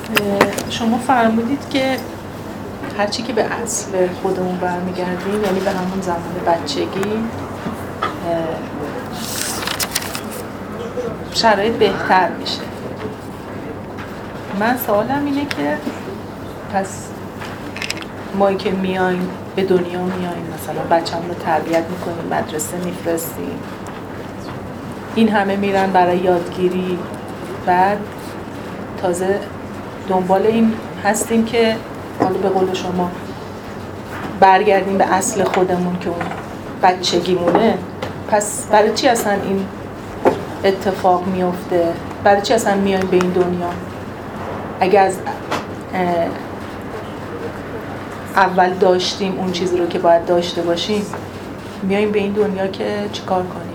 شما فرمودید که هرچی که به اصل خودمون برمیگردیم، یعنی به همون زمان بچگی، شرایط بهتر میشه. من سوالم اینه که پس ما که میایم به دنیا میایم، مثلا بچه‌مون رو تربیت میکنیم، مدرسه میفرستیم، این همه میرن برای یادگیری، بعد تازه دنبال این هستیم که حالا به قول شما برگردیم به اصل خودمون که اون بچگیمونه. پس برای چی اصلا این اتفاق میفته؟ برای چی اصلا میایم به این دنیا؟ اگه از اول داشتیم اون چیزی رو که باید داشته باشیم، میایم به این دنیا که چیکار کنیم؟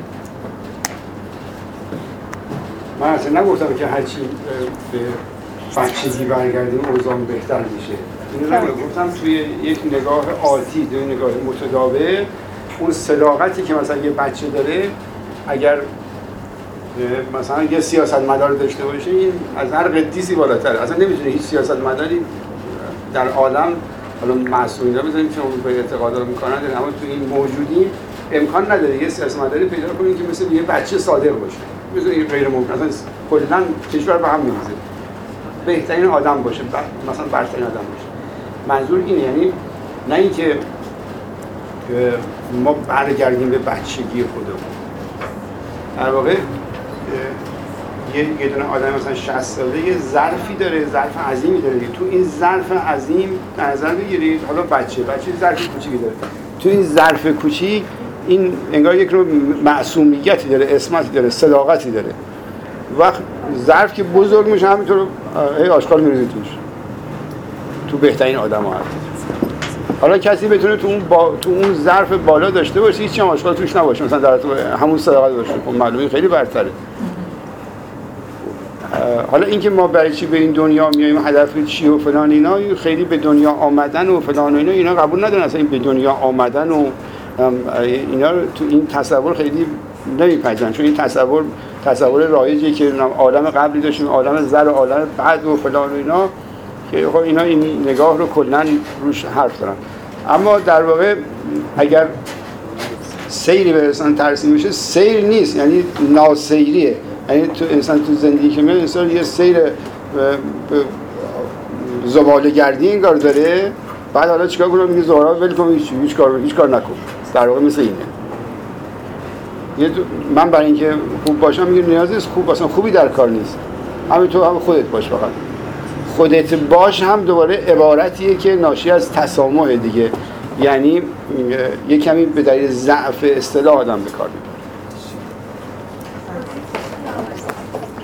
من اصلا نگفتم که هرچی به بچگی برگردیم اوضاع بهتر میشه. اینو گفتم توی یک نگاه آتی، توی نگاه متداول، اون صداقتی که مثلا یه بچه داره، اگر مثلا یه سیاستمدار داشته باشه، این از هر قدیسی بالاتره. اصلا نمیتونه هیچ سیاستمداری در عالم، حالا معصومینا بزنیم که اون به اعتقادا رو میکنن، اما توی این موجودی امکان نداره یه سیاستمداری پیدا کنیم که مثل یه بچه صادق باشه. مثلا این غیر ممکن. اصلا کلا کشور به هم میریزه. بهترین آدم باشه، مثلا برترین آدم باشه. منظور اینه، یعنی نه اینکه ما برگردیم به بچگی خودمون. در واقع یه دونه آدم مثلا 60 ساله یه ظرفی داره، ظرف عظیمی داره. تو این ظرف عظیم در نظر بگیرید، حالا بچه ظرف کوچیکی داره. تو این ظرف کوچیک این انگار یک نوع معصومیتی داره، عصمتی داره، صداقتی داره. وقت ظرف که بزرگ میشه همینطور آشغال میریزه توش. تو بهترین آدم‌ها هست. حالا کسی بتونه تو اون ظرف بالا داشته باشه، هیچ هم آشغال توش نباشه، مثلا در همون صداقت باشه، خب معلومه خیلی برتره. حالا اینکه ما برای چی به این دنیا میایم، هدف چی و فلان اینا، خیلی به دنیا آمدن و فلان و اینا قبول ندارن. اصلا این به دنیا آمدن و اینا رو تو این تصور خیلی نمیپذیرن، چون این تصور رایجیه که عالم قبلی داشتیم، عالم زر و عالم بعد و فلان و اینا، که خب اینا این نگاه رو کلا روش حرف دارن. اما در واقع اگر سیری به انسان ترسیم میشه، سیر نیست، یعنی ناسیریه. یعنی تو انسان تو زندگی که میاد، انسان یه سیر زباله گردی انگار داره، بعد حالا چیکار کنم؟ میگه زهرا ول کن، هیچ کار نکن. در واقع مثل اینه. من برای اینکه خوب باشم میگم نیازی نیست خوب باشم، خوبی در کار نیست. همین تو هم خودت باش، فقط خودت باش هم دوباره عبارتیه که ناشی از تسامح دیگه، یعنی یه کمی به دلیل ضعف اصطلاح آدم به کار میبره.